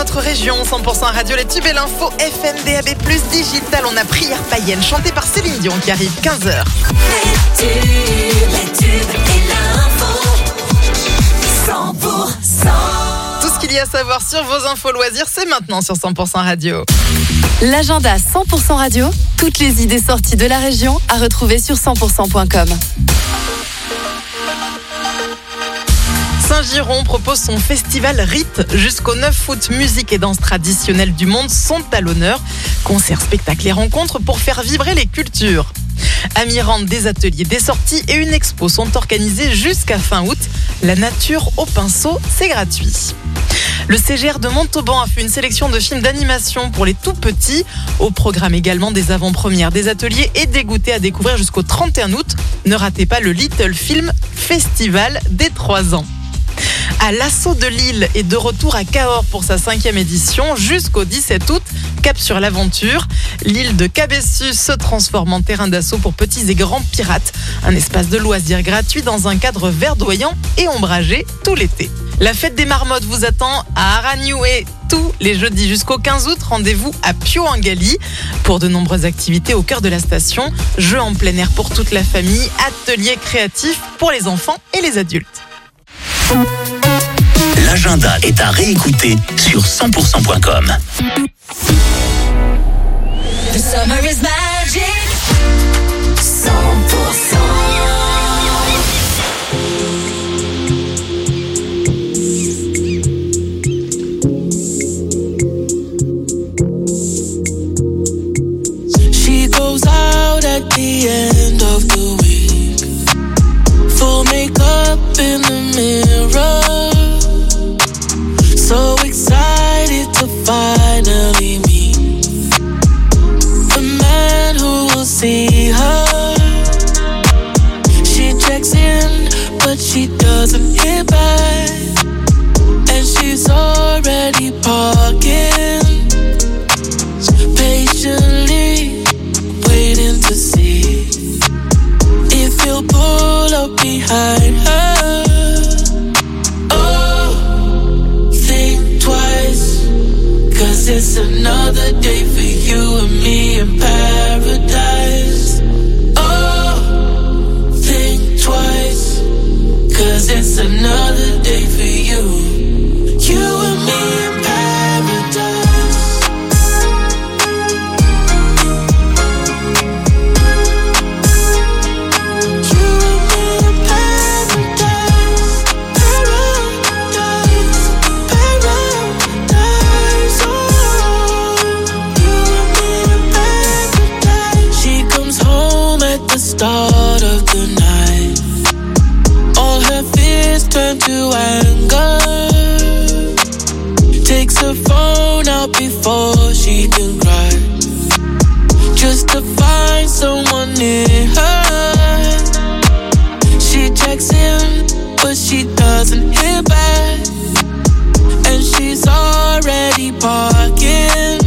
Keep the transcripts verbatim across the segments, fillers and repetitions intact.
votre région, cent pour cent radio, les tubes et l'info, F M, D A B plus, digital. On a Prière païenne, chantée par Céline Dion, qui arrive quinze heures. Les tubes, les tubes et l'info, cent pour cent. Tout ce qu'il y a à savoir sur vos infos loisirs, c'est maintenant sur cent pour cent radio. L'agenda cent pour cent radio, toutes les idées sorties de la région à retrouver sur cent pour cent point com. Saint-Giron propose son festival Rite jusqu'au neuf août. Musique et danse traditionnelles du monde sont à l'honneur. Concerts, spectacles et rencontres pour faire vibrer les cultures. À Mirande, des ateliers, des sorties et une expo sont organisés jusqu'à fin août. La nature au pinceau, c'est gratuit. Le C G R de Montauban a fait une sélection de films d'animation pour les tout petits. Au programme également des avant-premières, des ateliers et des goûters à découvrir jusqu'au trente et un août. Ne ratez pas le Little Film Festival des trois ans. À l'Assaut de Lille est de retour à Cahors pour sa cinquième édition jusqu'au dix-sept août. Cap sur l'aventure. L'île de Cabessus se transforme en terrain d'assaut pour petits et grands pirates. Un espace de loisirs gratuit dans un cadre verdoyant et ombragé tout l'été. La fête des marmottes vous attend à Aragnué tous les jeudis jusqu'au quinze août. Rendez-vous à Pio-Engali pour de nombreuses activités au cœur de la station. Jeux en plein air pour toute la famille, ateliers créatifs pour les enfants et les adultes. L'agenda est à réécouter sur cent pour cent point com. The summer is magic, cent pour cent. She goes out at the end of the week, full makeup in the mirror. So excited to finally meet the man who will see her. She checks in, but she doesn't hear back, and she's already parking, patiently waiting to see if he'll pull up behind her. Cause it's another day for you and me in paradise. Oh, think twice. Cause it's another day for you, you and me in paradise. Start of the night, all her fears turn to anger. Takes her phone out before she can cry, just to find someone near her. She checks in, but she doesn't hear back, and she's already parking,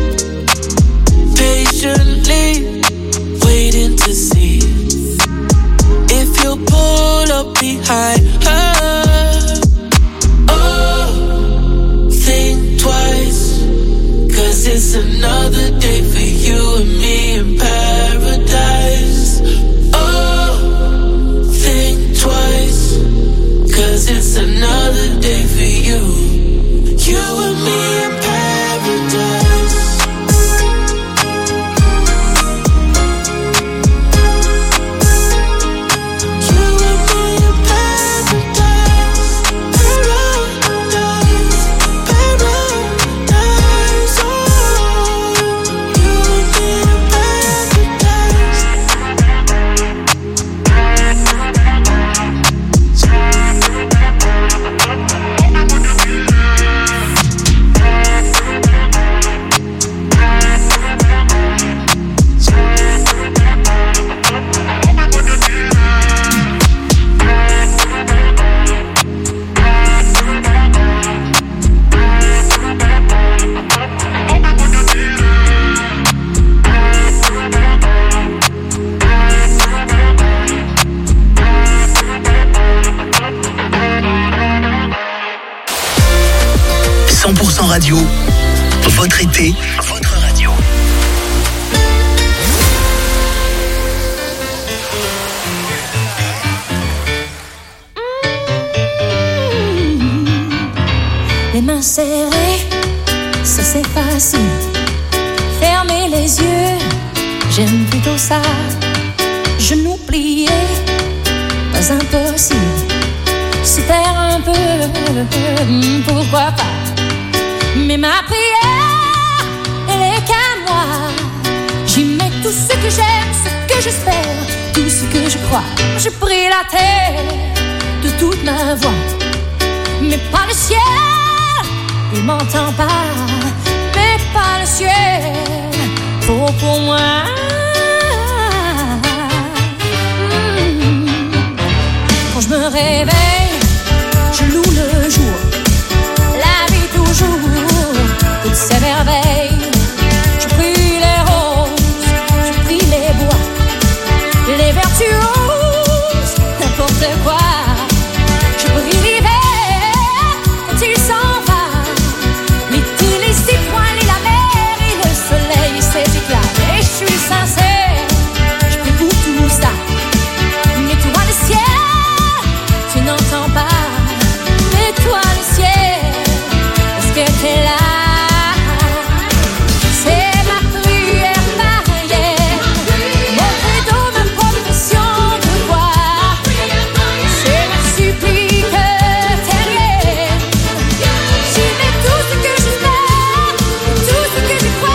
patiently waiting to see if he'll pull up behind her. Oh, think twice, cause it's another day for you and me in paradise. Oh, think twice, cause it's another day for you, you and me in paradise. cent pour cent radio, votre été, votre radio. Les mains serrées, ça c'est facile. Fermer les yeux, j'aime plutôt ça. Genoux pliés, pas impossible. Se taire un peu, pourquoi pas. Mais ma prière, elle est qu'à moi. J'y mets tout ce que j'aime, ce que j'espère, tout ce que je crois. Je prie la terre de toute ma voix, mais pas le ciel. Il m'entend pas, mais pas le ciel. Faut pour moi. Mmh. Quand je me réveille, je loue le jour, la vie toujours, toutes ces merveilles. Je prie les roses, je prie les bois, les vertueuses, n'importe quoi. Je prie l'hiver quand il s'en va. Et je suis sincère, je prie pour tout ça. Mais toi le ciel, tu n'entends pas. Mais toi le ciel, est-ce que t'es là? C'est ma prière païenne, mon credo, ma profession de foi. C'est ma supplique terrienne. J'y mets tout ce que j'espère, tout ce que je crois.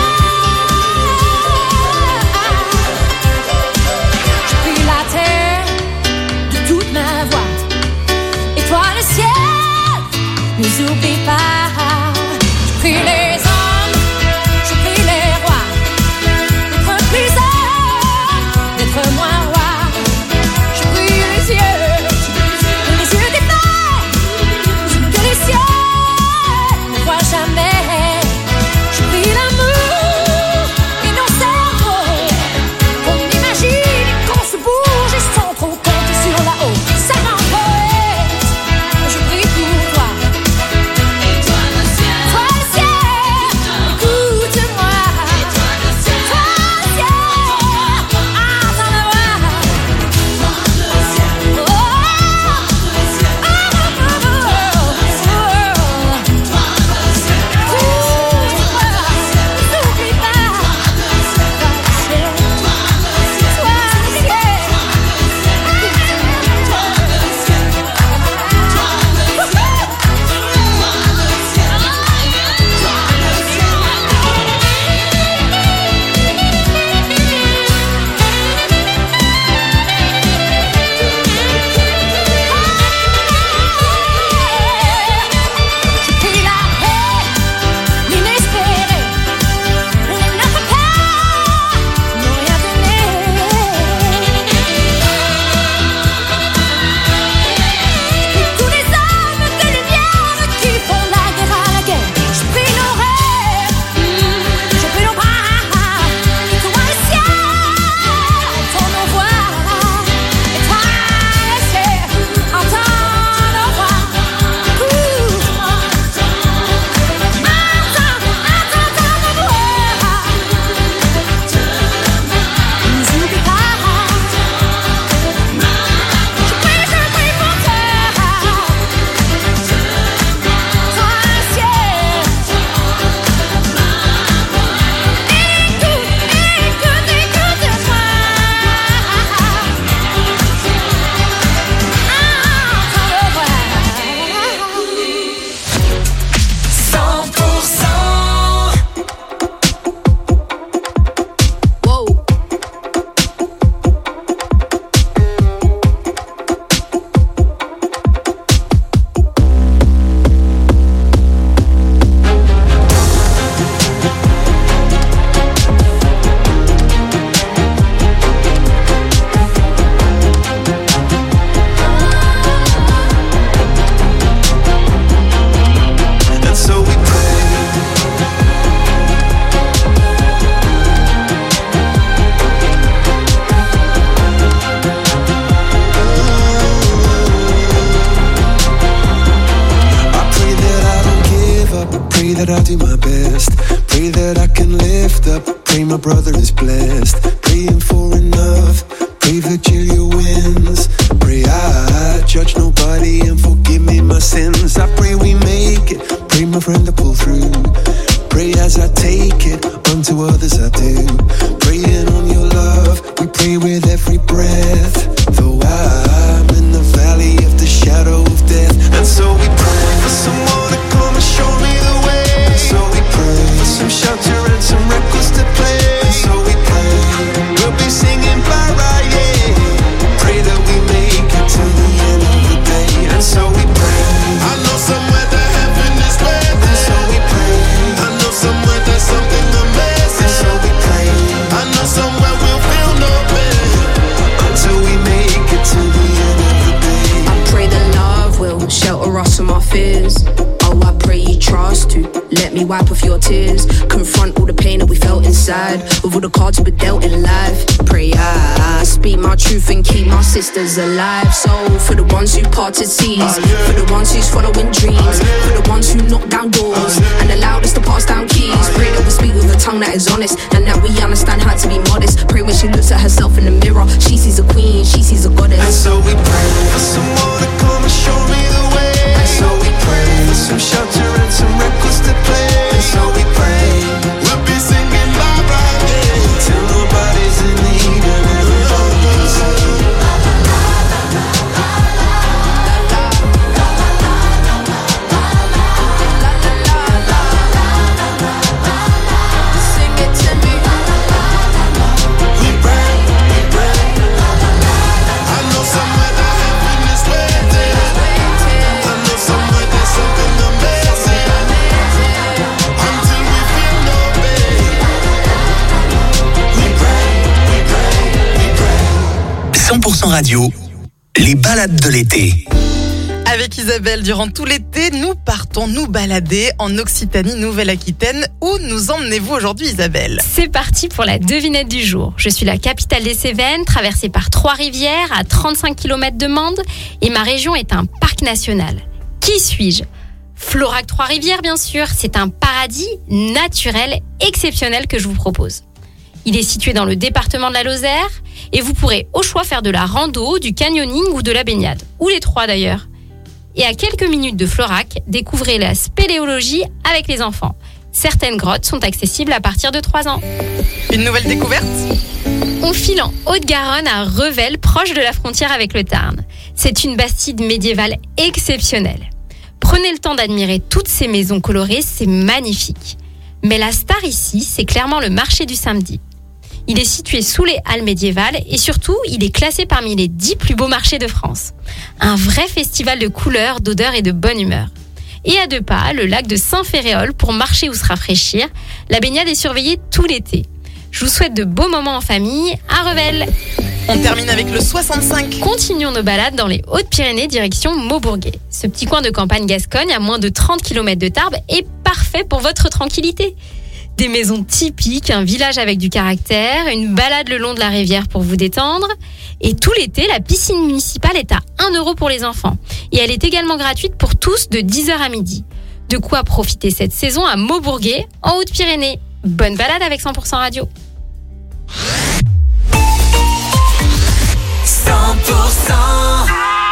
Ne oublie pas, je prie les hommes, je prie les rois, d'être plus heureux, d'être moins roi. Je prie les yeux, les yeux des femmes, que les cieux ne voient jamais. Je prie l'amour et nos cerveaux, qu'on imagine et qu'on se bouge et sans trop compter sur la haut. Ça rend poète, je prie pour toi. Toi le ciel, Pray that I do my best. Pray that I can lift up. Pray my brother is blessed. Praying for enough. Pray Virgilia wins. Pray I judge nobody and forgive me my sins. I pray we make it. Pray my friend to pull through. Pray as I take it, unto others I do. Praying on your love, we pray with every breath. Though I'm in the valley of the shadow of death. And so we pray for someone to come and show me the way. And so we pray for some shelter and some records to play. And so we pray, we'll be singing bye-bye, yeah. Pray that we make it to the end of the day. And so we pray, I know somewhere that heaven is waiting. And so we pray, I know somewhere there's something amazing. And so we pray, I know somewhere we'll feel no pain until we make it to the end of the day. I pray that love will shelter us from our fears. Oh, I pray you trust to let me wipe off your tears. Confront all the pain that we felt inside, with all the cards we were dealt in life. Pray I, I speak my truth and keep my sisters alive. So for the ones who parted seas, for the ones who's following dreams, for the ones who knock down doors and allowed us to pass down keys. Pray that we speak with a tongue that is honest and that we understand how to be modest. Pray when she looks at herself in the mirror, she sees a queen, she sees a goddess. And so we pray for someone to come and show me the way. And so we pray for some shelter and some records to play. And so we pray, we'll be singing bye-bye, yeah, till nobody's in need and everybody's in. Sing it to me. We pray, we pray. I know somewhere that heaven is waiting. I know somewhere there's something amazing. Until we feel no pain. We pray, we pray, we pray. cent pour cent radio, les balades de l'été. Avec Isabelle, durant tout l'été, nous partons nous balader en Occitanie, Nouvelle-Aquitaine. Où nous emmenez-vous aujourd'hui, Isabelle ? C'est parti pour la devinette du jour. Je suis la capitale des Cévennes, traversée par trois rivières à trente-cinq kilomètres de Mende, et ma région est un parc national. Qui suis-je ? Florac Trois-Rivières, bien sûr, c'est un paradis naturel exceptionnel que je vous propose. Il est situé dans le département de la Lozère, et vous pourrez au choix faire de la rando, du canyoning ou de la baignade, ou les trois d'ailleurs. Et à quelques minutes de Florac, découvrez la spéléologie avec les enfants. Certaines grottes sont accessibles à partir de trois ans. Une nouvelle découverte ? On file en Haute-Garonne à Revel, proche de la frontière avec le Tarn. C'est une bastide médiévale exceptionnelle. Prenez le temps d'admirer toutes ces maisons colorées, c'est magnifique. Mais la star ici, c'est clairement le marché du samedi. Il est situé sous les halles médiévales et surtout, il est classé parmi les dix plus beaux marchés de France. Un vrai festival de couleurs, d'odeurs et de bonne humeur. Et à deux pas, le lac de Saint-Ferréol pour marcher ou se rafraîchir. La baignade est surveillée tout l'été. Je vous souhaite de beaux moments en famille à Revel. On termine avec le soixante-cinq. Continuons nos balades dans les Hautes-Pyrénées, direction Maubourguet. Ce petit coin de campagne gascogne à moins de trente kilomètres de Tarbes est parfait pour votre tranquillité. Des maisons typiques, un village avec du caractère, une balade le long de la rivière pour vous détendre. Et tout l'été, la piscine municipale est à un euro pour les enfants. Et elle est également gratuite pour tous de dix heures à midi. De quoi profiter cette saison à Maubourguet, en Haute-Pyrénées. Bonne balade avec cent pour cent radio. cent pour cent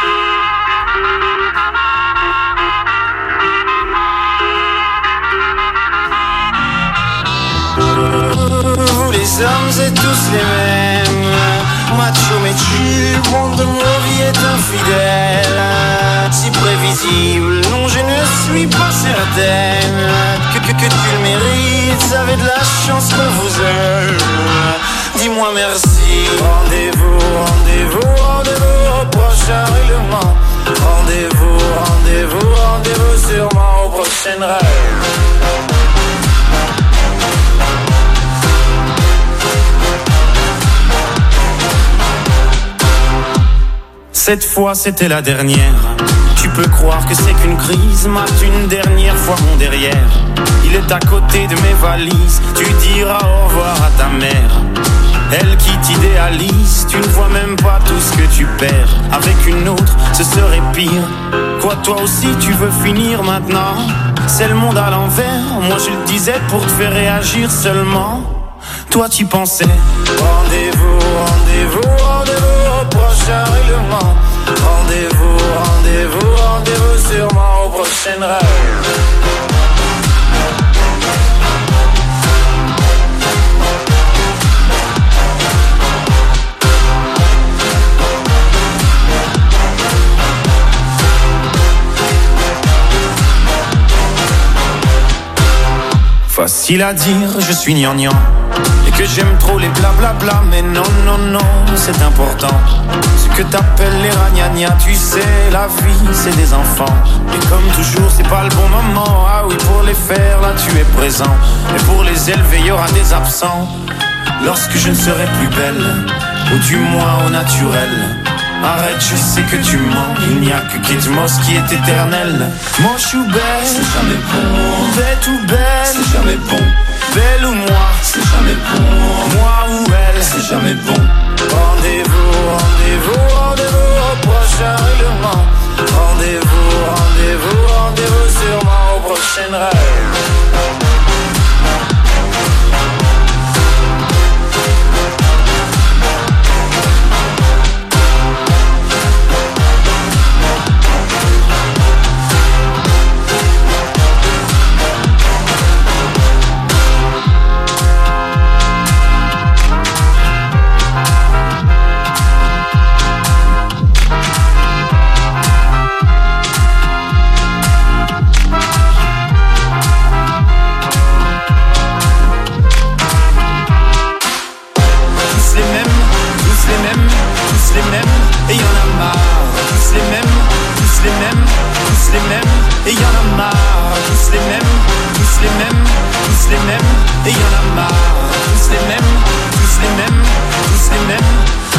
Vous les hommes êtes tous les mêmes. Macho mais tu, monde de nos vies est infidèle. Si prévisible, non je ne suis pas certaine que, que, que tu le mérites, vous avez de la chance que vous aime. Dis-moi merci. Rendez-vous, rendez-vous, rendez-vous au prochain règlement. Rendez-vous, rendez-vous, rendez-vous sûrement au prochain rêve. Cette fois c'était la dernière. Tu peux croire que c'est qu'une crise. Mate une dernière fois mon derrière. Il est à côté de mes valises. Tu diras au revoir à ta mère. Elle qui t'idéalise. Tu ne vois même pas tout ce que tu perds. Avec une autre ce serait pire. Quoi toi aussi tu veux finir maintenant? c'est le monde à l'envers. Moi je le disais pour te faire réagir seulement. Toi t'y pensais. Rendez-vous, rendez-vous, rendez-vous au prochain règlement. Rendez-vous, rendez-vous, rendez-vous sûrement au prochain rêve. Facile à dire, je suis gnangnan et que j'aime trop les blablabla, mais non, non, non, c'est important. Ce que t'appelles les ragnagnas, tu sais, la vie, c'est des enfants. Et comme toujours, c'est pas le bon moment. Ah oui, pour les faire, là, tu es présent. Et pour les élever, il y aura des absents. Lorsque je ne serai plus belle, ou du moins au naturel. Arrête, je sais que tu mens. Il n'y a que Kate Moss qui est éternel. Moi je suis belle, c'est jamais bon. Bête ou belle, c'est jamais bon. Belle ou moi, c'est jamais bon. Moi ou elle, c'est jamais bon. Rendez-vous, rendez-vous, rendez-vous au prochain règlement. Rendez-vous, rendez-vous, rendez-vous sûrement au prochain rêve. Et y'en a marre, tous les mêmes, tous les mêmes, tous les mêmes. Et y'en a marre, tous les mêmes, tous les mêmes, tous les mêmes. Et y'en a marre, tous les mêmes, tous les mêmes, tous les mêmes.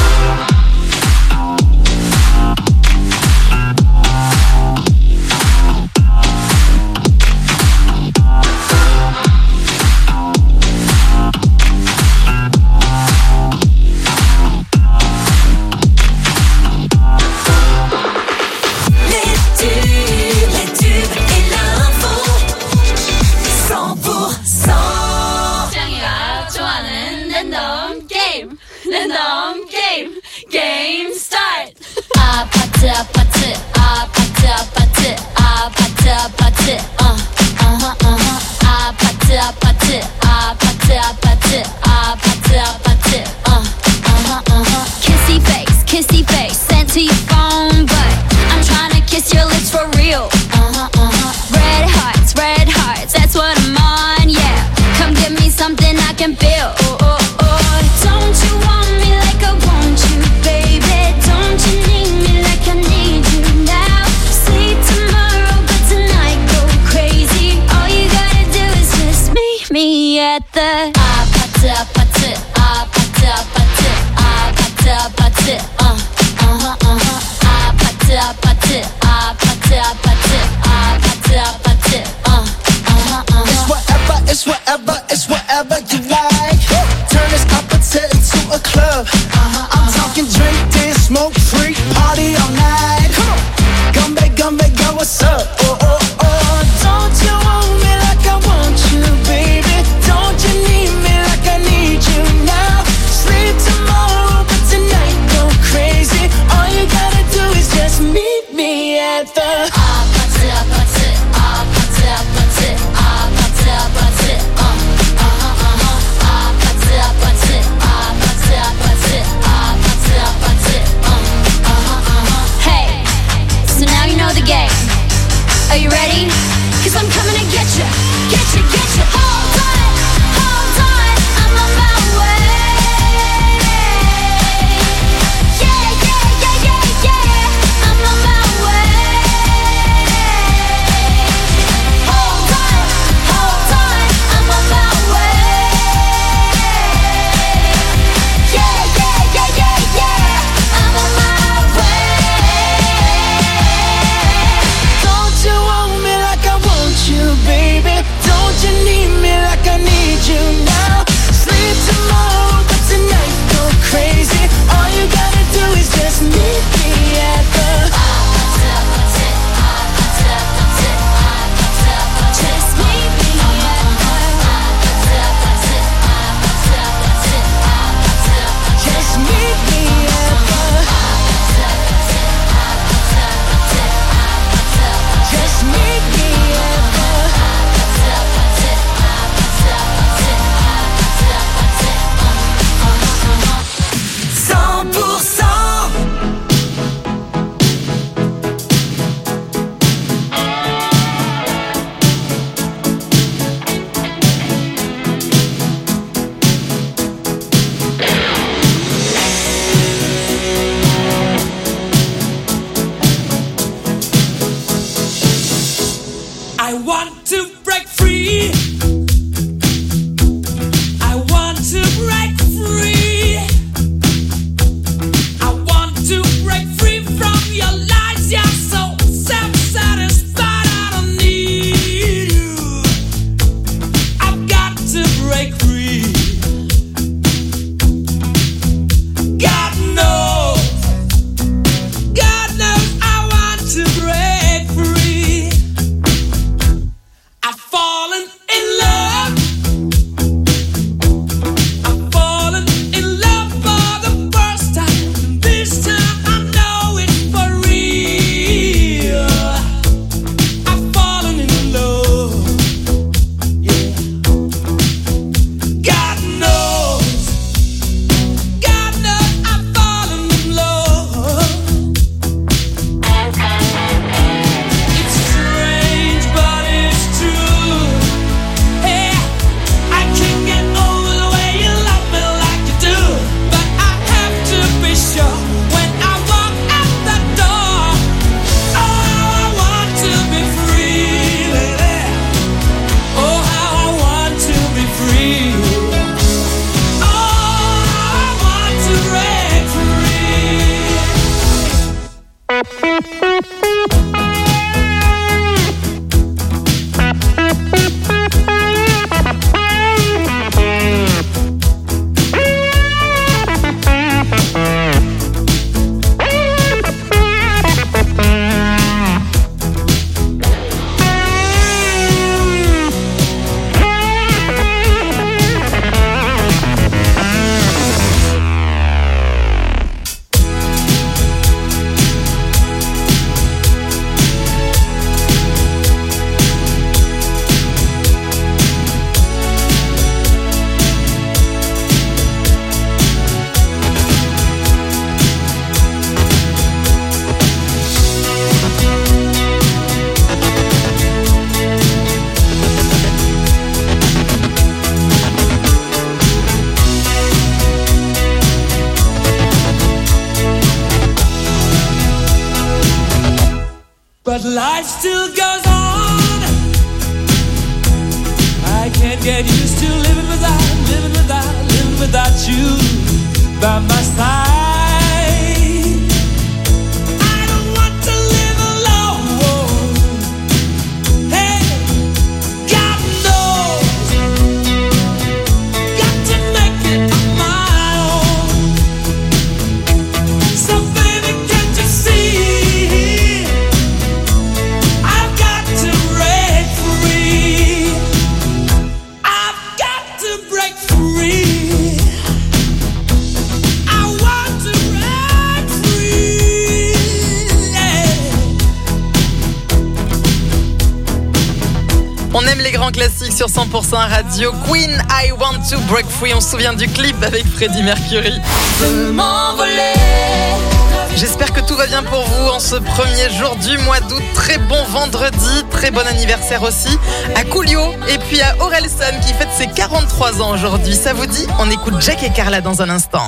Random game, game start. 아파트 아파트 아파트 아파트 아파트 아파트 uh uh uh uh 아파트 아파트 아파트 아파트 아파트 아파트 uh uh uh uh kissy face kissy face sent to your phone but I'm trying to kiss your lips for real. Uh uh uh red hearts red hearts that's what I'm on yeah. Come give me something I can feel. Oh oh oh don't you want me like I want you, baby? Don't you need me like I need you now? Sleep tomorrow, but tonight go crazy. All you gotta do is just meet me at the 아파트 아파트 아파트 아파트 아파트 아파트 uh uh uh 아파트 아파트 아파트 아파트 아파트 아파트 uh uh uh It's whatever, it's whatever, it's whatever you like. Turn this opposite into a club. Uh-huh, I'm uh-huh. talking drink, dance, smoke, freak, party all night. Come on, come back, come back, girl, what's up? Oh, oh, oh, don't you want me like I want you, baby? Don't you need me like I need you now? Sleep tomorrow, but tonight go crazy. All you gotta do is just meet me at the 아파트, 아파트, 아파트, 아파트, 아파트, 아파트, uh. break free. I want to break free. I want to break free from your lies. You're so self-satisfied. I don't need you. I've got to break free. God knows, God knows I want to break free. I've fallen in love. I've fallen in love for the first time. This time I know it's for real. I've fallen in love. Yeah. God knows, God knows I've fallen in love. It's strange, but it's true. Hey, I can't get over the way you love me like you do. But I have to be sure when I walk out the door. Oh, how I want to be free, baby. Oh, how I want to be free. Oh, how I want to break free. But life still goes on. I can't get used to living without, living without, living without you by my side. I don't want to live alone. Hey, God knows, got to make it on my own. So baby, can't you see? I've got to break free. I've got to break free. I want to break free. Yeah. On aime les grands classiques sur cent pour cent Radio. Queen, I Want to Break Free. On se souvient du clip avec Freddie Mercury. J'espère que tout va bien pour vous en ce premier jour du mois d'août. Très bon vendredi, très bon anniversaire aussi à Coolio et puis à Orelsan qui fête ses quarante-trois ans aujourd'hui. Ça vous dit? On écoute Jack et Carla dans un instant.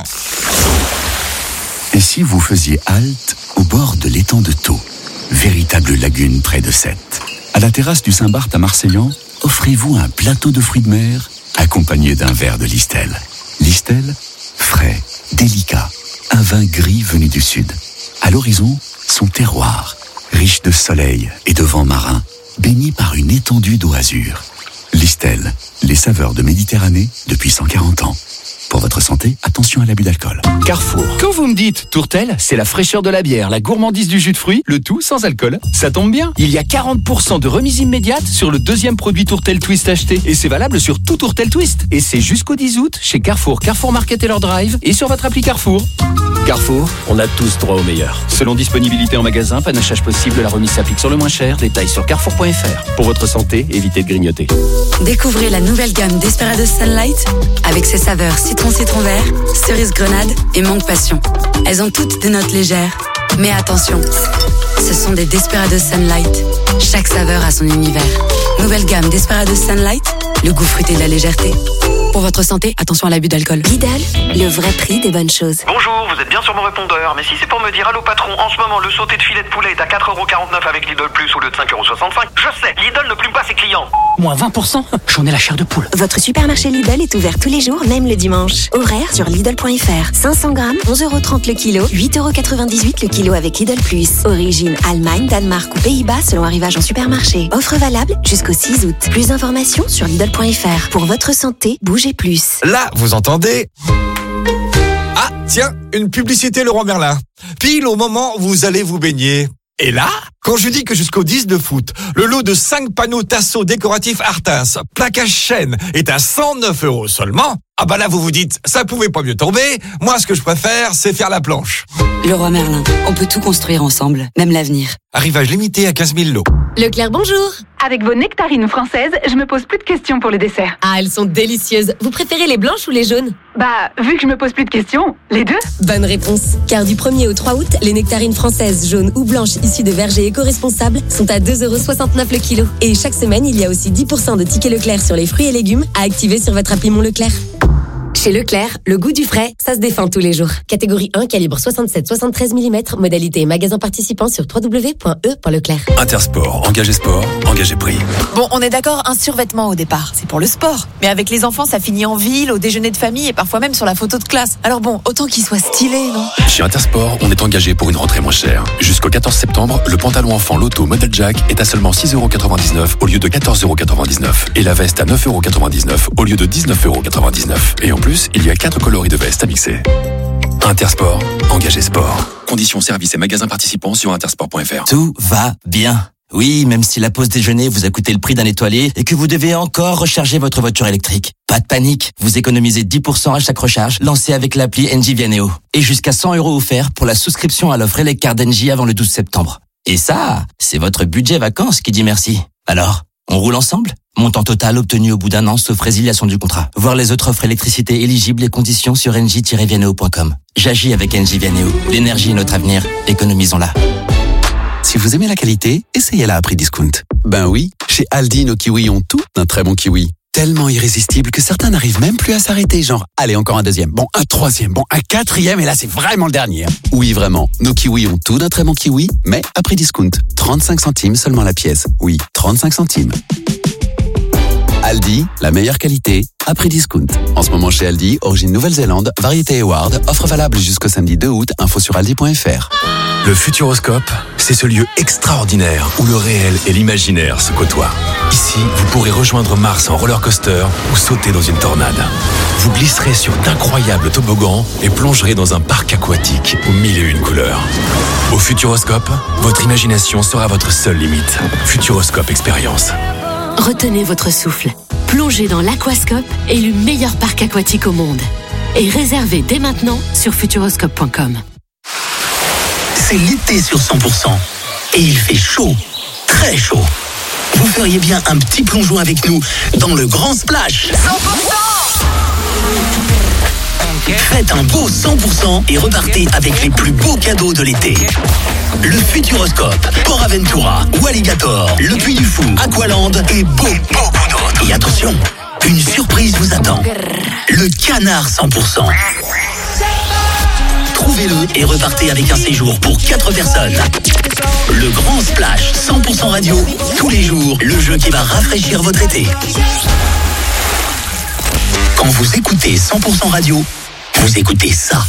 Et si vous faisiez halte au bord de l'étang de Thau, véritable lagune près de Sète? À la terrasse du Saint-Barth à Marseillan, offrez-vous un plateau de fruits de mer accompagné d'un verre de Listel. Listel, frais, délicat, un vin gris venu du sud. À l'horizon, son terroir, riche de soleil et de vent marin, baigné par une étendue d'eau azur. Listel, les saveurs de Méditerranée depuis cent quarante ans. Pour votre santé, attention à l'abus d'alcool. Carrefour. Quand vous me dites Tourtel, c'est la fraîcheur de la bière, la gourmandise du jus de fruits, le tout sans alcool. Ça tombe bien. Il y a quarante pour cent de remise immédiate sur le deuxième produit Tourtel Twist acheté. Et c'est valable sur tout Tourtel Twist. Et c'est jusqu'au dix août chez Carrefour, Carrefour Market et leur drive et sur votre appli Carrefour. Carrefour, on a tous droit au meilleur. Selon disponibilité en magasin, panachage possible, la remise s'applique sur le moins cher. Détails sur carrefour point f r. Pour votre santé, évitez de grignoter. Découvrez la nouvelle gamme Desperados Sunlight avec ses saveurs citron citron vert, cerise grenade et mangue passion. Elles ont toutes des notes légères. Mais attention, ce sont des Desperados Sunlight. Chaque saveur a son univers. Nouvelle gamme Desperados Sunlight, le goût fruité de la légèreté. Pour votre santé, attention à l'abus d'alcool. Lidl, le vrai prix des bonnes choses. Bonjour, vous êtes bien sur mon répondeur, mais si c'est pour me dire allô patron, en ce moment le sauté de filet de poulet est à quatre euros quarante-neuf avec Lidl Plus au lieu de cinq euros soixante-cinq, je sais, Lidl ne plume pas ses clients. moins vingt pour cent. J'en ai la chair de poule. Votre supermarché Lidl est ouvert tous les jours, même le dimanche. Horaire sur Lidl point F R. cinq cents grammes, onze euros trente le kilo, huit euros quatre-vingt-dix-huit le kilo avec Lidl Plus. Origine Allemagne, Danemark ou Pays-Bas selon arrivage en supermarché. Offre valable jusqu'au six août. Plus d'informations sur Lidl point F R. Pour votre santé, bougez plus. Là, vous entendez? Ah, tiens, une publicité Leroy Merlin. Pile au moment où vous allez vous baigner. Et là, quand je dis que jusqu'au dix de foot, le lot de cinq panneaux Tasso décoratifs Artas, plaquage chêne, est à cent neuf euros seulement, ah bah là vous vous dites, ça pouvait pas mieux tomber, moi ce que je préfère, c'est faire la planche. Leroy Merlin, on peut tout construire ensemble, même l'avenir. Arrivage limité à quinze mille lots. Leclerc, bonjour. Avec vos nectarines françaises, je me pose plus de questions pour le dessert. Ah, elles sont délicieuses. Vous préférez les blanches ou les jaunes? Bah, vu que je me pose plus de questions, les deux. Bonne réponse. Car du premier au trois août, les nectarines françaises jaunes ou blanches issues de vergers éco-responsables sont à deux euros soixante-neuf le kilo. Et chaque semaine, il y a aussi dix pour cent de tickets Leclerc sur les fruits et légumes à activer sur votre appli Mon Leclerc. Chez Leclerc, le goût du frais, ça se défend tous les jours. Catégorie un, calibre soixante-sept à soixante-treize millimètres, modalité et magasin participant sur w w w point e point leclerc. Intersport, engagé sport, engagé prix. Bon, on est d'accord, un survêtement au départ, c'est pour le sport. Mais avec les enfants, ça finit en ville, au déjeuner de famille et parfois même sur la photo de classe. Alors bon, autant qu'il soit stylé, non? Chez Intersport, on est engagé pour une rentrée moins chère. Jusqu'au quatorze septembre, le pantalon enfant Lotto Model Jack est à seulement six euros quatre-vingt-dix-neuf au lieu de quatorze euros quatre-vingt-dix-neuf. Et la veste à neuf euros quatre-vingt-dix-neuf au lieu de dix-neuf euros quatre-vingt-dix-neuf. Et en plus, il y a quatre coloris de veste à mixer. Intersport, engagé sport. Conditions, services et magasins participants sur intersport point F R. Tout va bien. Oui, même si la pause déjeuner vous a coûté le prix d'un étoilé et que vous devez encore recharger votre voiture électrique. Pas de panique, vous économisez dix pour cent à chaque recharge lancée avec l'appli Engie Vianeo. Et jusqu'à cent euros offerts pour la souscription à l'offre Eleccar d'Engie avant le douze septembre. Et ça, c'est votre budget vacances qui dit merci. Alors, on roule ensemble? Montant total obtenu au bout d'un an sauf résiliation du contrat. Voir les autres offres électricité éligibles et conditions sur engie tiret vianeo point com. J'agis avec Engie Vianeo. L'énergie est notre avenir. Économisons-la. Si vous aimez la qualité, essayez-la à prix discount. Ben oui, chez Aldi, nos kiwis ont tout d'un très bon kiwi. Tellement irrésistible que certains n'arrivent même plus à s'arrêter. Genre, allez, encore un deuxième, bon, un troisième, bon, un quatrième, et là, c'est vraiment le dernier. Oui, vraiment, nos kiwis ont tout d'un très bon kiwi, mais à prix discount. trente-cinq centimes seulement la pièce. Oui, trente-cinq centimes. Aldi, la meilleure qualité, à prix discount. En ce moment chez Aldi, origine Nouvelle-Zélande, variété Award, offre valable jusqu'au samedi deux août, info sur aldi point F R. Le Futuroscope, c'est ce lieu extraordinaire où le réel et l'imaginaire se côtoient. Ici, vous pourrez rejoindre Mars en roller coaster ou sauter dans une tornade. Vous glisserez sur d'incroyables toboggans et plongerez dans un parc aquatique aux mille et une couleurs. Au Futuroscope, votre imagination sera votre seule limite. Futuroscope Expérience. Retenez votre souffle. Plongez dans l'Aquascope, élu meilleur parc aquatique au monde. Et réservez dès maintenant sur futuroscope point com. C'est l'été sur cent pour cent. Et il fait chaud, très chaud. Vous feriez bien un petit plongeon avec nous dans le Grand Splash. cent pour cent Faites un beau cent pour cent et repartez avec les plus beaux cadeaux de l'été. Le Futuroscope, Port Aventura, Walligator, Le Puy du Fou, Aqualand et beaucoup, beaucoup d'autres. Et attention, une surprise vous attend. Le Canard cent pour cent. Trouvez-le et repartez avec un séjour pour quatre personnes. Le Grand Splash cent pour cent radio, tous les jours, le jeu qui va rafraîchir votre été. Quand vous écoutez cent pour cent radio, vous écoutez ça.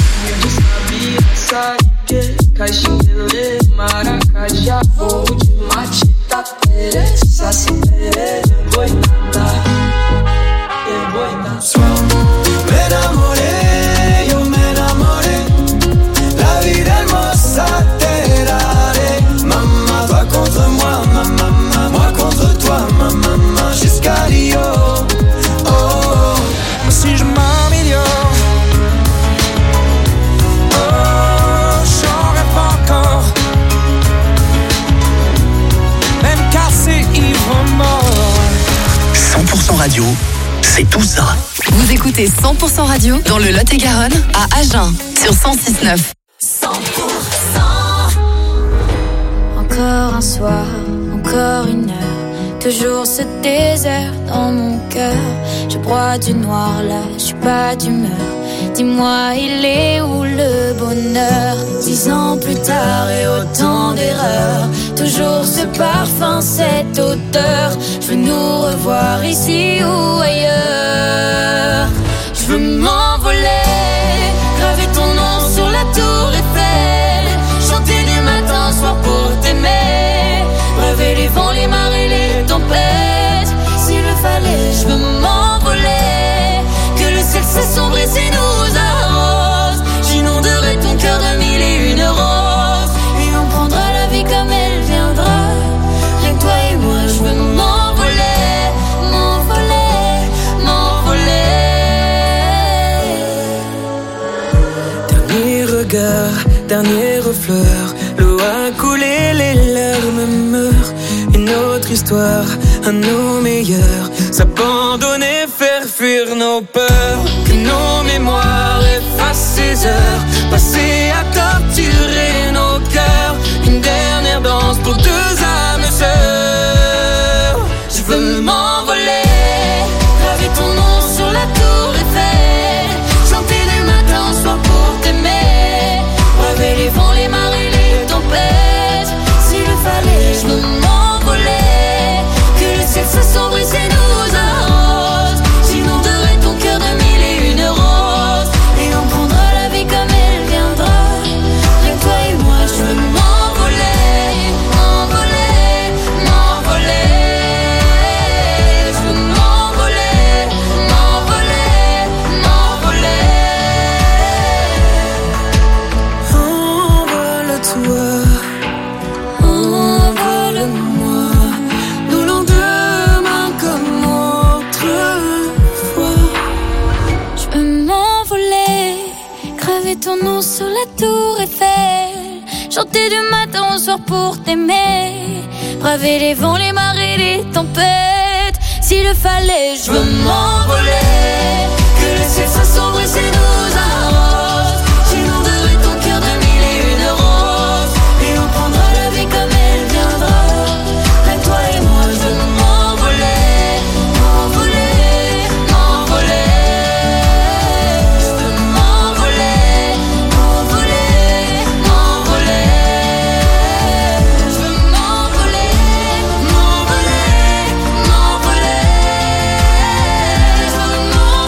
cent pour cent radio, c'est tout ça. Vous écoutez cent pour cent radio dans le Lot-et-Garonne à Agen sur cent six virgule neuf. cent pour cent. Encore un soir, encore une heure, toujours ce désert dans mon cœur. Je broie du noir là, je suis pas d'humeur. dis-moi, il est où le bonheur? Dix ans plus tard et autant d'erreurs, toujours ce parfum, cette odeur. Je veux nous revoir ici ou ailleurs. Je veux m'envoler, graver ton nom sur la tour Eiffel, chanter du matin au soir pour t'aimer, braver les vents, les marées, les tempêtes. S'il le fallait, je veux m'envoler, que le ciel s'assombrit et nous arrose. J'inonderai ton cœur de mille et une roses, et on prendra la vie comme elle viendra. Rien que toi et moi, je veux m'envoler, m'envoler, m'envoler. Dernier regard, dernière fleur, l'eau a coulé, les larmes meurent. Une autre histoire, à nos meilleurs, s'abandonner, faire fuir nos peurs. Que nos mémoires effacent ces heures passées à torturer nos cœurs. Une dernière danse pour deux âmes sœurs. Je veux m'envoler, graver ton nom sur la tour Eiffel, chanter du matin au soir pour t'aimer, braver les vents, les marées, les tempêtes. S'il le fallait, je veux m'envoler, que le ciel s'assombrit et nous arrose. J'inonderai ton cœur de mille et une roses, et on prendra la vie comme elle viendra. Rien que toi et moi, je veux m'envoler, m'envoler, m'envoler. Je veux m'envoler, m'envoler, m'envoler. Envole-toi, envole-moi, nos lendemains comme autrefois. Je veux m'envoler, graver ton nom sur la tour Eiffel, chanter du matin au soir pour t'aimer, braver les vents, les marées, les tempêtes. S'il le fallait, je veux m'envoler, que le ciel s'assombrit et nous arrose. J'inonderai ton cœur de mille et une roses, et on prendra la vie comme elle viendra. Avec toi et moi, je veux m'envoler, m'envoler, m'envoler. Je veux m'envoler, m'envoler, m'envoler. Je veux m'envoler, m'envoler, m'envoler. Je veux m'envoler, m'envoler, m'envoler.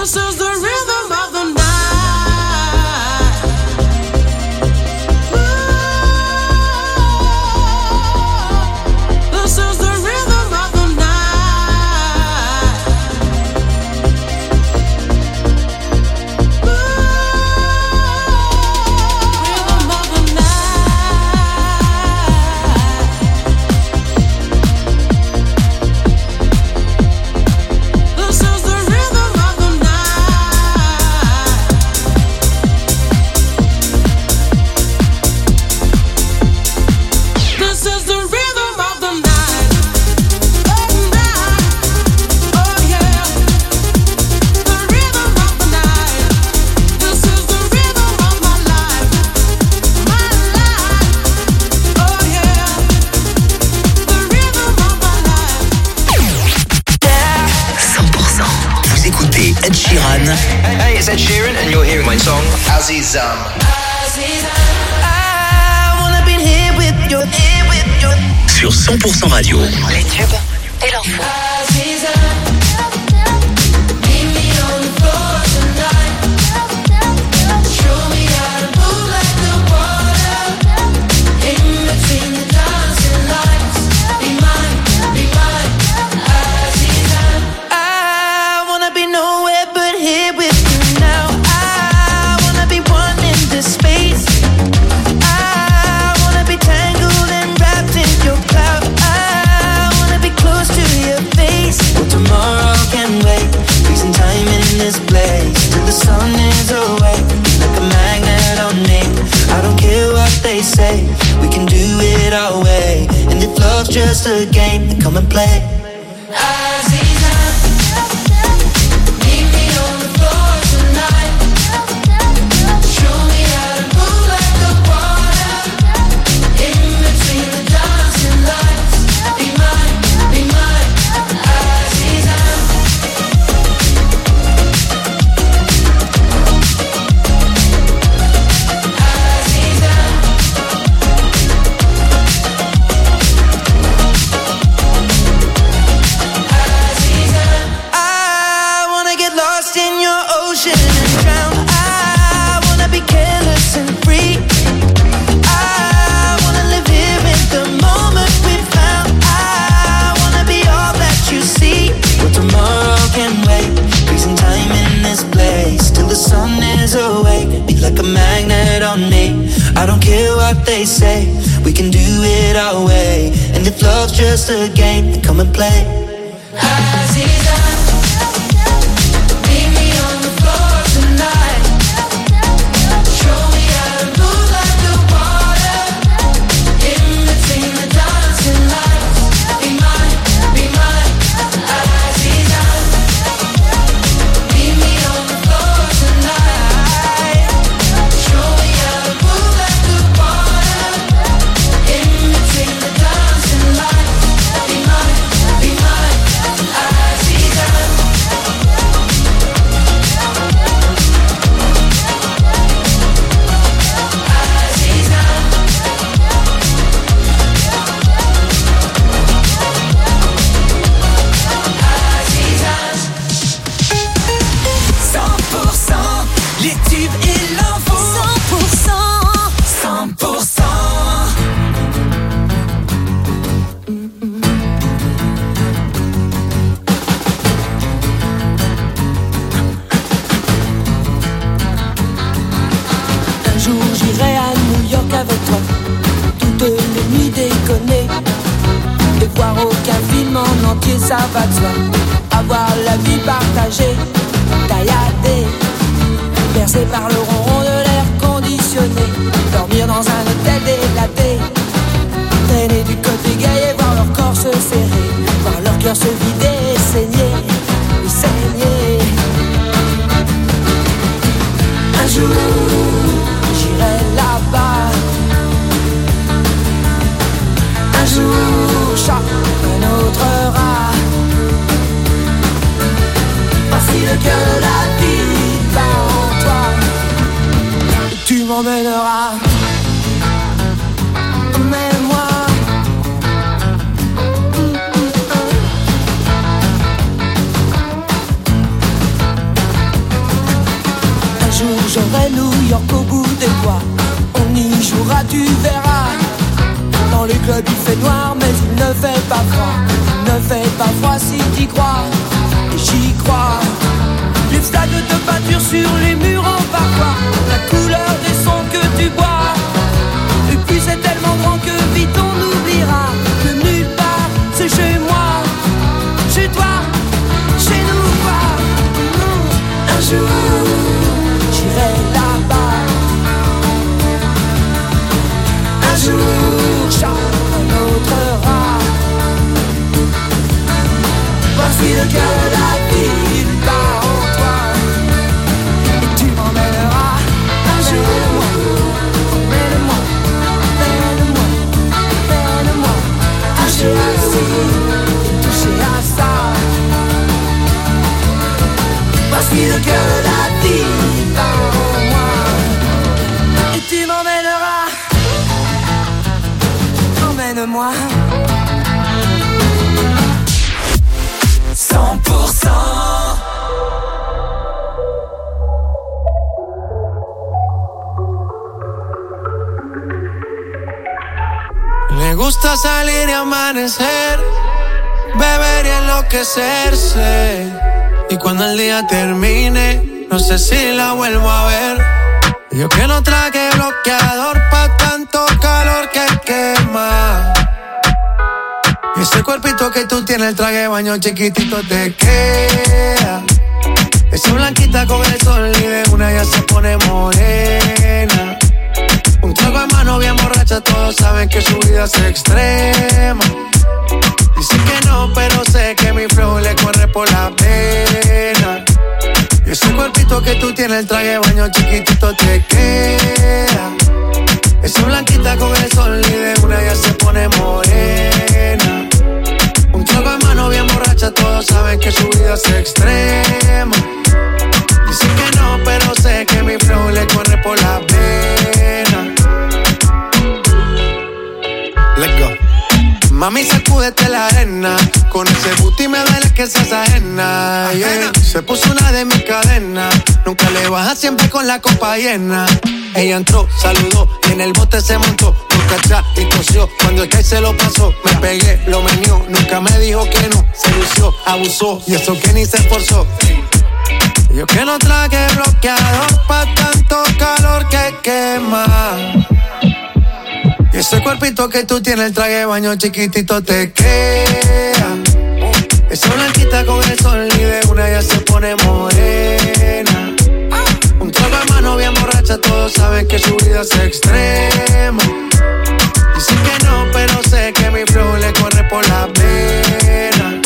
This is the rhythm of the night. This is the rhythm of the night. Rhythm of the night. This is the rhythm of the night. This is the rhythm of the night. Oh, night. Oh, yeah. The rhythm of the night. This is the rhythm of my life. My life. Oh, yeah. The rhythm of my life. cent pour cent. Vous écoutez Ed Sheeran Hey, it's Ed Sheeran, and you're hearing my song Azizam. I wanna be here with you, here with you. sur cent pour cent Radio. Les tubes et l'info. I wanna be nowhere but here with you now. I wanna be one in this space. I wanna be tangled and wrapped in your cloud. I wanna be close to your face. Well, tomorrow can wait. Freezing time in this place till the sun is away. Like a magnet on me. I don't care what they say. We can do it our way. And if love's just a game, then come and play. I wanna get lost in your ocean and drown. I wanna be careless and free. I wanna live here in the moment we found. I wanna be all that you see. Well, tomorrow can wait. Freezing time in this place till the sun is awake. Be like a magnet on me. I don't care what they say. We can do it our way. And if love's just a game, then come and play. cent pour cent, les tubes et l'info. cent pour cent, cent pour cent. Un jour j'irai à New York avec toi, toutes les nuits déconner, et voir aucun film en entier, ça va de soi. Avoir la vie partagée, tailladée, bercée par le ronron de l'air conditionné, dormir dans un hôtel délaté, traîner du côté gay et voir leur corps se serrer, voir leur cœur se vider et saigner, et saigner. Un jour, j'irai là-bas. Un jour, chacun autre rat. Voici le cœur de la vie bat en toi. Tu m'emmèneras. Emmène-moi. jour j'aurai New York au bout des doigts. On y jouera, tu verras. Dans les clubs il fait noir mais il ne fait pas froid. Il ne fait pas froid si t'y crois. Et j'y crois. Les stades de peinture sur les murs en parfois. La couleur des sons que tu bois. Et puis c'est tellement grand que vite on oubliera que nulle part c'est chez moi, chez toi, chez nous quoi. Un jour j'irai là-bas. Un jour chacun notre rat. Voici le cœur de la ville part en toi. Et tu m'emmèneras un jour. Emmène-moi, emmène-moi, emmène-moi. Toucher à ci, toucher à ça. Voici le cœur de la ville part en moi. Et tu m'emmèneras. Emmène-moi. cent pour cent. Le gusta salir y amanecer, beber y enloquecerse. Y cuando el día termine, no sé si la vuelvo a ver. Yo que no traje bloqueador pa' tanto calor que quema. Y ese cuerpito que tú tienes, el traje de baño chiquitito te queda. Esa blanquita con el sol y de una ya se pone morena. Un trago en mano bien borracha, todos saben que su vida es extrema. Dicen que no, pero sé que mi flow le corre por la pena. Y ese cuerpito que tú tienes, el traje de baño chiquitito te queda. Esa blanquita con el sol y de una ya se pone morena. Un trago en mano bien borracha, todos saben que su vida es extrema. Dicen que no, pero sé que mi flow le corre por la pena. Let's go. Mami, sacúdete la arena. Con ese booty me duele que seas ajena, yeah. Se puso una de mis cadenas. Nunca le baja, siempre con la copa llena. Ella entró, saludó y en el bote se montó. Nunca atrás y tosió. Cuando el que se lo pasó, me pegué, lo menió. Nunca me dijo que no, se lució, abusó. Y eso que ni se esforzó. Yo que no traje bloqueador pa' tanto calor que quema. Y ese cuerpito que tú tienes, el traje de baño chiquitito te queda. Esa blanquita con el sol y de una ya se pone morena. Un trago en mano bien borracha, todos saben que su vida es extrema. Dicen que no, pero sé que mi flow le corre por la pena.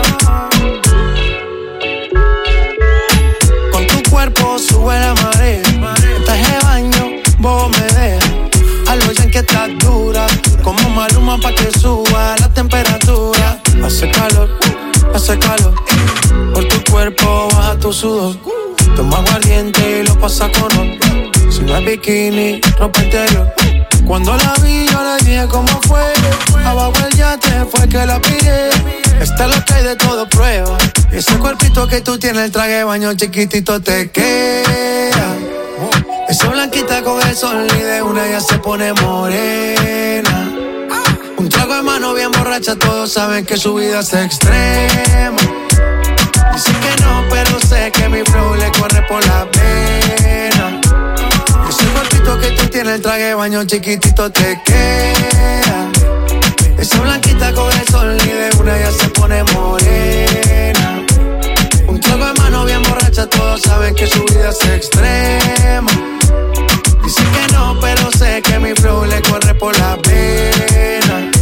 Con tu cuerpo sube la marea. El traje de baño, vos me dejas. A lo ya que estás dura, como Maluma pa' que suba la temperatura. Hace calor, hace calor. Por tu cuerpo baja tu sudor. Toma aguardiente y lo pasa con oro. Si no es bikini, ropa interior. Cuando la vi yo le dije cómo fue. Abajo el yate fue que la pillé. Esta es lo que hay de todo prueba. Y ese cuerpito que tú tienes, el traje de baño chiquitito te queda. Esa blanquita con el sol y de una ya se pone morena. Un trago de mano bien borracha, todos saben que su vida es extrema. Dicen que no, pero sé que mi flow le corre por la pena. Ese cuerpito que tú tienes, el traje de baño chiquitito te queda. Esa blanquita con el sol y de una ya se pone morena. Un trago de mano bien borracha, todos saben que su vida es extrema. Dicen que no, pero sé que mi flow le corre por la pena.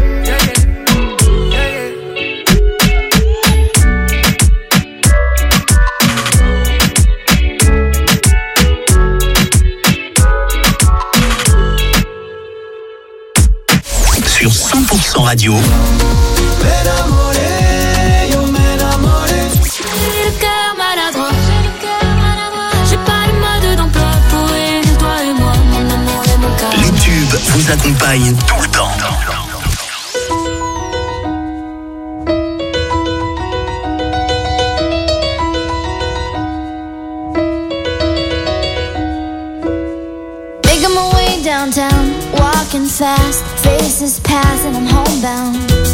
Sur cent pour cent Radio. Les tubes vous accompagnent tout le temps. downtown, walking fast, faces pass and I'm homebound.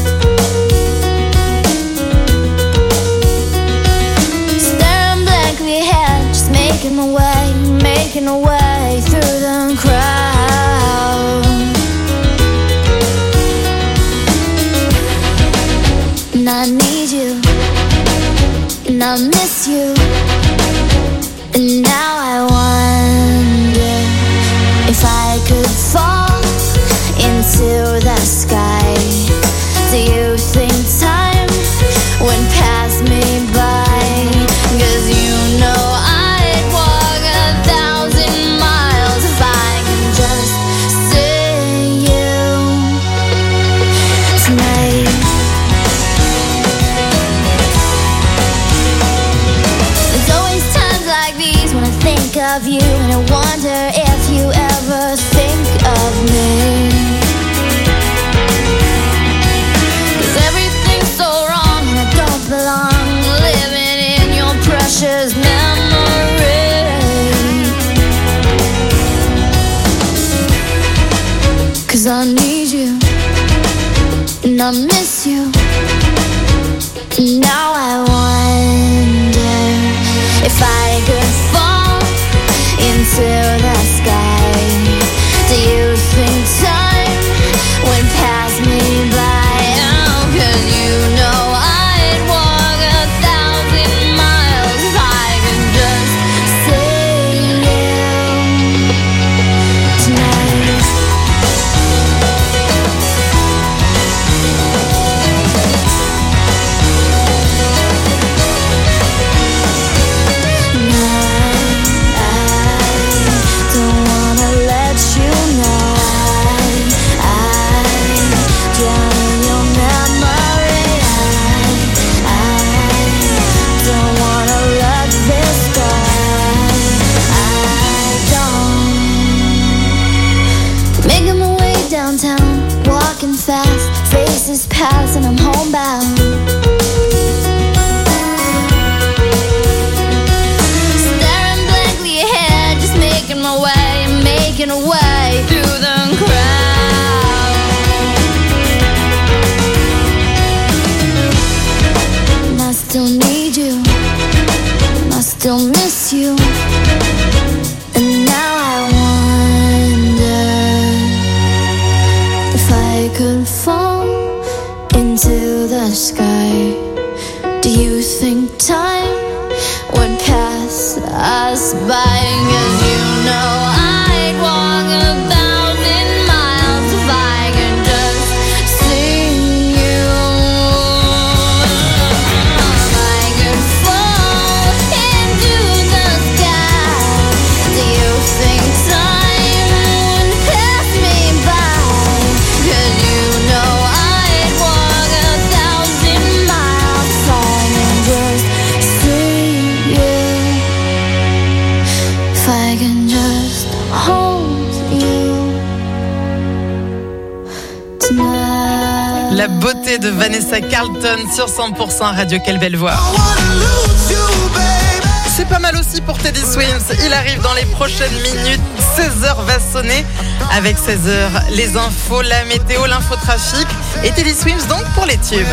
Staring blankly ahead, just making my way, making my way through the crowd. And I need you, and I miss you, and now I wonder if I could fall into the sky. Do you think time would pass me by? 'Cause you know I'd walk a thousand miles if I could just see you tonight. There's always times like these when I think of you, and I wonder if you ever think of me. 'Cause everything's so wrong and I don't belong, living in your precious memory. 'Cause I need you and I miss you, and now I wonder if I could fall into the sky. Do you think time would pass me by? Oh, 'cause you know I'd walk a thousand miles if I could just see you tonight. Don't wanna let you know I, I drown in your memory. I, I don't wanna let this go. I don't. Making my way downtown, walking fast, faces pass and I'm homebound. Staring blankly ahead, just making my way, making a way through the crowd. And I still need you, and I still miss you, and now I wonder if I could fall into the sky. Do you think time would pass us by? 'Cause you know I'd walk a thousand miles if I could just see you. If I could fall into the sky, do you think time would pass me by? 'Cause you know I'd walk a thousand miles if I could just see you. If I can just hold you tonight. La beauté de Vanessa Carlton sur cent pour cent Radio, quelle belle voix. C'est pas mal aussi pour Teddy Swims. Il arrive dans les prochaines minutes. seize heures va sonner. Avec seize heures, les infos, la météo, l'infotrafic. Et Teddy Swims donc pour les tubes.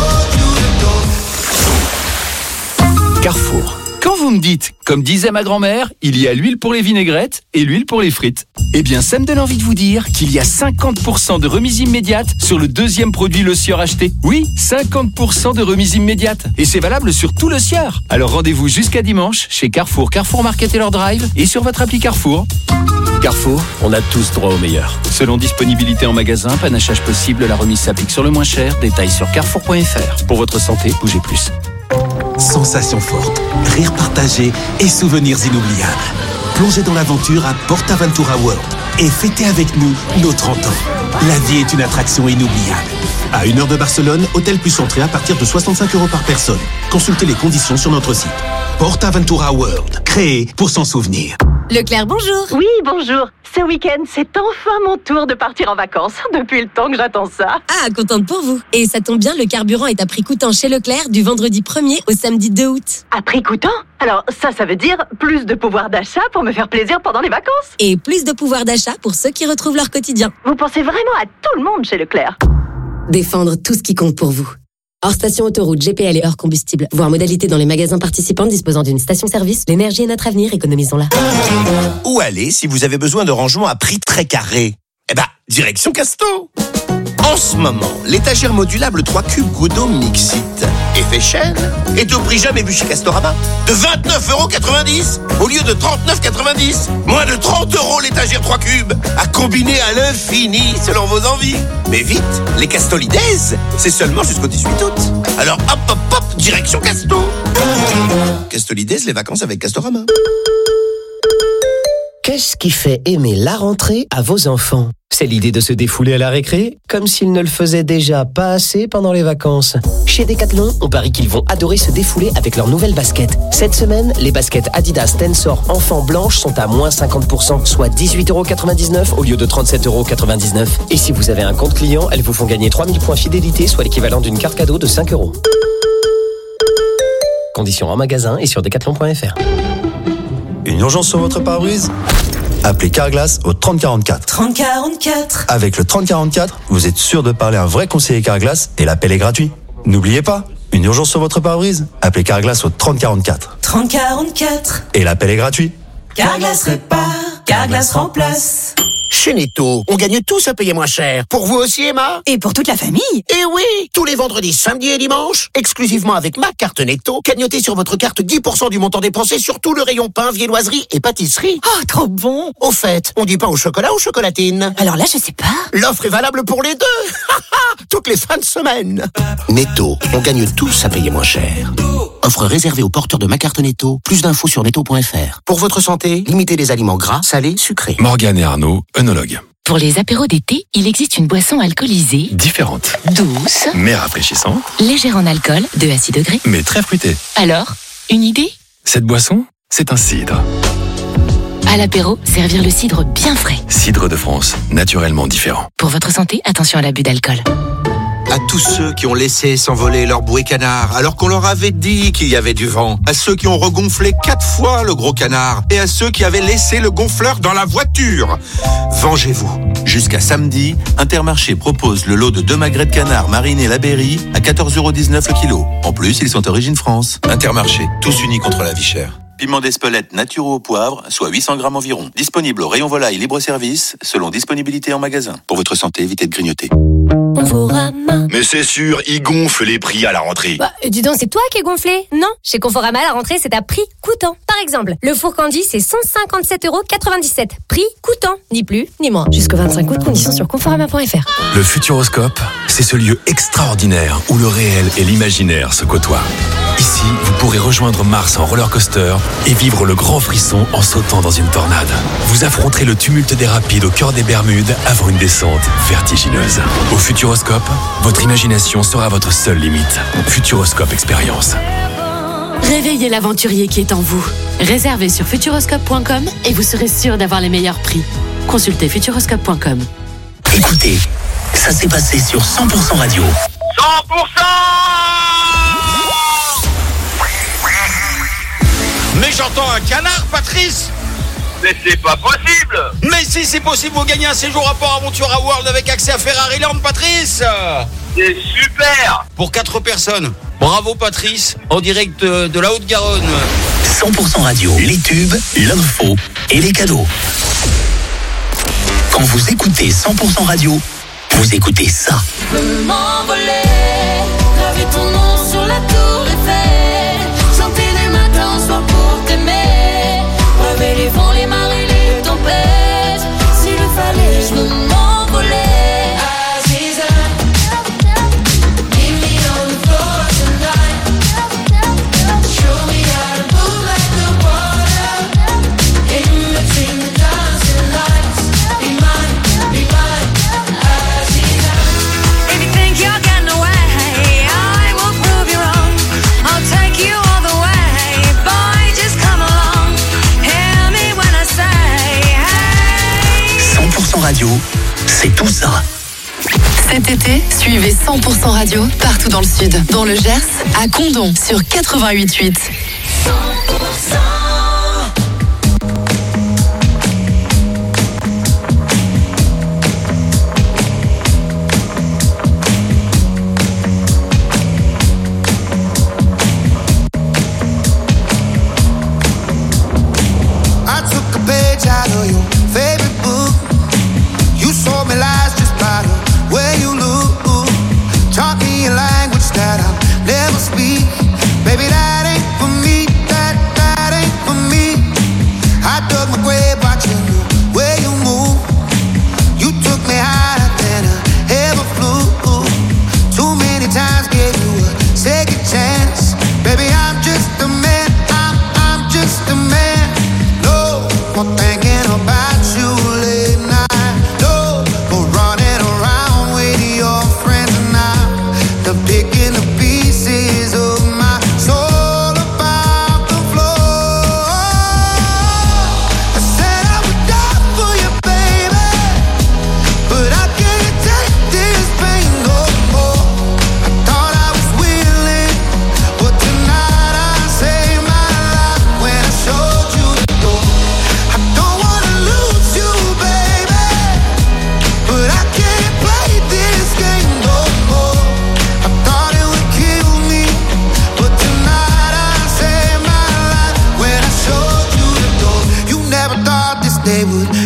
Carrefour. Quand vous me dites, comme disait ma grand-mère, il y a l'huile pour les vinaigrettes et l'huile pour les frites. Eh bien, ça me donne envie de vous dire qu'il y a cinquante pour cent de remise immédiate sur le deuxième produit Le Sieur acheté. Oui, cinquante pour cent de remise immédiate. Et c'est valable sur tout Le Sieur. Alors rendez-vous jusqu'à dimanche chez Carrefour, Carrefour Market et leur drive et sur votre appli Carrefour. Carrefour, on a tous droit au meilleur. Selon disponibilité en magasin, panachage possible, la remise s'applique sur le moins cher. Détails sur carrefour point f r. Pour votre santé, bougez plus. Sensations fortes, rires partagés et souvenirs inoubliables. Plongez dans l'aventure à PortAventura World et fêtez avec nous nos trente ans. La vie est une attraction inoubliable. À une heure de Barcelone, hôtel plus entrée à partir de soixante-cinq euros par personne. Consultez les conditions sur notre site. PortAventura World, créé pour s'en souvenir. Leclerc, bonjour. Oui, bonjour. Ce week-end, c'est enfin mon tour de partir en vacances. Depuis le temps que j'attends ça. Ah, contente pour vous. Et ça tombe bien, le carburant est à prix coûtant chez Leclerc du vendredi premier au samedi deux août. À prix coûtant? Alors ça, ça veut dire plus de pouvoir d'achat pour me faire plaisir pendant les vacances. Et plus de pouvoir d'achat pour ceux qui retrouvent leur quotidien. Vous pensez vraiment à tout le monde chez Leclerc? Défendre tout ce qui compte pour vous. Hors station autoroute, G P L et hors combustible. Voir modalité dans les magasins participants disposant d'une station-service. L'énergie est notre avenir, économisons-la. Où aller si vous avez besoin de rangement à prix très carré? Eh ben, direction Casto. En ce moment, l'étagère modulable trois cubes Godot Mixit effet chaîne est au prix jamais vu chez Castorama de vingt-neuf euros quatre-vingt-dix au lieu de trente-neuf euros quatre-vingt-dix. Moins de trente euros l'étagère trois cubes à combiner à l'infini selon vos envies. Mais vite, les Castolides, c'est seulement jusqu'au dix-huit août. Alors hop hop hop, direction Casto. Castolides, les vacances avec Castorama. Qu'est-ce qui fait aimer la rentrée à vos enfants? C'est l'idée de se défouler à la récré, comme s'ils ne le faisaient déjà pas assez pendant les vacances. Chez Decathlon, on parie qu'ils vont adorer se défouler avec leurs nouvelles baskets. Cette semaine, les baskets Adidas Tensor Enfant blanches sont à moins cinquante pour cent, soit dix-huit euros quatre-vingt-dix-neuf au lieu de trente-sept euros quatre-vingt-dix-neuf. Et si vous avez un compte client, elles vous font gagner trois mille points fidélité, soit l'équivalent d'une carte cadeau de cinq euros. Conditions en magasin et sur decathlon point f r. Une urgence sur votre pare-brise? Appelez Carglass au trente quarante-quatre. trente quarante-quatre. Avec le trente quarante-quatre, vous êtes sûr de parler à un vrai conseiller Carglass et l'appel est gratuit. N'oubliez pas, une urgence sur votre pare-brise? Appelez Carglass au trente quarante-quatre. trente quarante-quatre. Et l'appel est gratuit. Carglass répare, Carglass remplace. Chez Netto, on gagne tous à payer moins cher. Pour vous aussi, Emma? Et pour toute la famille? Et oui, tous les vendredis, samedis et dimanches, exclusivement avec ma carte Netto, cagnotez sur votre carte dix pour cent du montant dépensé sur tout le rayon pain, viennoiserie et pâtisserie. Oh, trop bon! Au fait, on dit pain au chocolat ou chocolatine? Alors là, je sais pas. L'offre est valable pour les deux. Toutes les fins de semaine. Netto, on gagne tous à payer moins cher. Offre réservée aux porteurs de ma carte Netto. Plus d'infos sur netto point f r. Pour votre santé, limitez les aliments gras, salés, sucrés. Morgane et Arnaud, œnologues. Pour les apéros d'été, il existe une boisson alcoolisée, Différente, douce, mais rafraîchissante, légère en alcool, deux à six degrés. mais très fruitée. Alors, une idée? Cette boisson, c'est un cidre. À l'apéro, servir le cidre bien frais. Cidre de France, naturellement différent. Pour votre santé, attention à l'abus d'alcool. À tous ceux qui ont laissé s'envoler leur bouée canard alors qu'on leur avait dit qu'il y avait du vent. À ceux qui ont regonflé quatre fois le gros canard. Et à ceux qui avaient laissé le gonfleur dans la voiture. Vengez-vous. Jusqu'à samedi, Intermarché propose le lot de deux magrets de canard marinés la Berry à quatorze euros dix-neuf le kilo. En plus, ils sont origine France. Intermarché, tous unis contre la vie chère. Piment d'Espelette naturaux au poivre, soit huit cents grammes environ. Disponible au rayon volaille libre-service, selon disponibilité en magasin. Pour votre santé, évitez de grignoter. Conforama. Mais c'est sûr, ils gonflent les prix à la rentrée. Bah, dis donc, c'est toi qui es gonflé? Non, chez Conforama, à la rentrée, c'est à prix coûtant. Par exemple, le four Candy, c'est cent cinquante-sept euros quatre-vingt-dix-sept. Prix coûtant, ni plus, ni moins. Jusqu'au vingt-cinq août, conditions sur conforama point f r. Le Futuroscope, c'est ce lieu extraordinaire où le réel et l'imaginaire se côtoient. Ici, vous pourrez rejoindre Mars en roller coaster et vivre le grand frisson en sautant dans une tornade. Vous affronterez le tumulte des rapides au cœur des Bermudes avant une descente vertigineuse. Au Futuroscope, votre imagination sera votre seule limite. Futuroscope Expérience. Réveillez l'aventurier qui est en vous. Réservez sur futuroscope point com et vous serez sûr d'avoir les meilleurs prix. Consultez futuroscope point com. Écoutez, ça s'est passé sur cent pour cent Radio. cent pour cent. Mais j'entends un canard, Patrice. Mais c'est pas possible. Mais si, c'est possible, vous gagnez un séjour à Port Aventura World avec accès à Ferrari Land, Patrice. C'est super. Pour quatre personnes. Bravo, Patrice, en direct de, de la Haute-Garonne. cent pour cent Radio, les tubes, l'info et les cadeaux. Quand vous écoutez cent pour cent Radio, vous écoutez ça. Je peux m'envoler, graver ton nom sur la tour Eiffel, chanter les matins au soir pour t'aimer, braver les vents, les marées, les tempêtes. S'il le fallait, je veux m'envoler. Aziza, give me on the floor tonight. Show me how to move like the water. In between the dancing lights, be mine, be mine. Aziza, if you think you're getting away, I will prove you wrong. I'll tell tout ça. Cet été, suivez cent pour cent radio partout dans le sud. Dans le Gers, à Condom sur quatre-vingt-huit virgule huit. I took a page out of your favorite book. You sold me lies just by the way you look. Taught me a language that I'll never speak. Baby, that ain't for me. That, that ain't for me. I dug my grave watching the way you move. You took me higher than I ever flew. Too many times gave you a second chance. Baby, I'm just a man. I'm, I'm just a man. No more thinking about you late night. No more running around with your friends and I'm the picking the pieces of my soul about the floor. I said I would die for you, baby, but I can't take this pain no more. I thought I was willing, but tonight I saved my life when I showed you the door. I don't wanna lose you, baby, but I can't play this game no more. I thought it would kill me, but tonight I saved my life when I showed you the door. You never thought this day would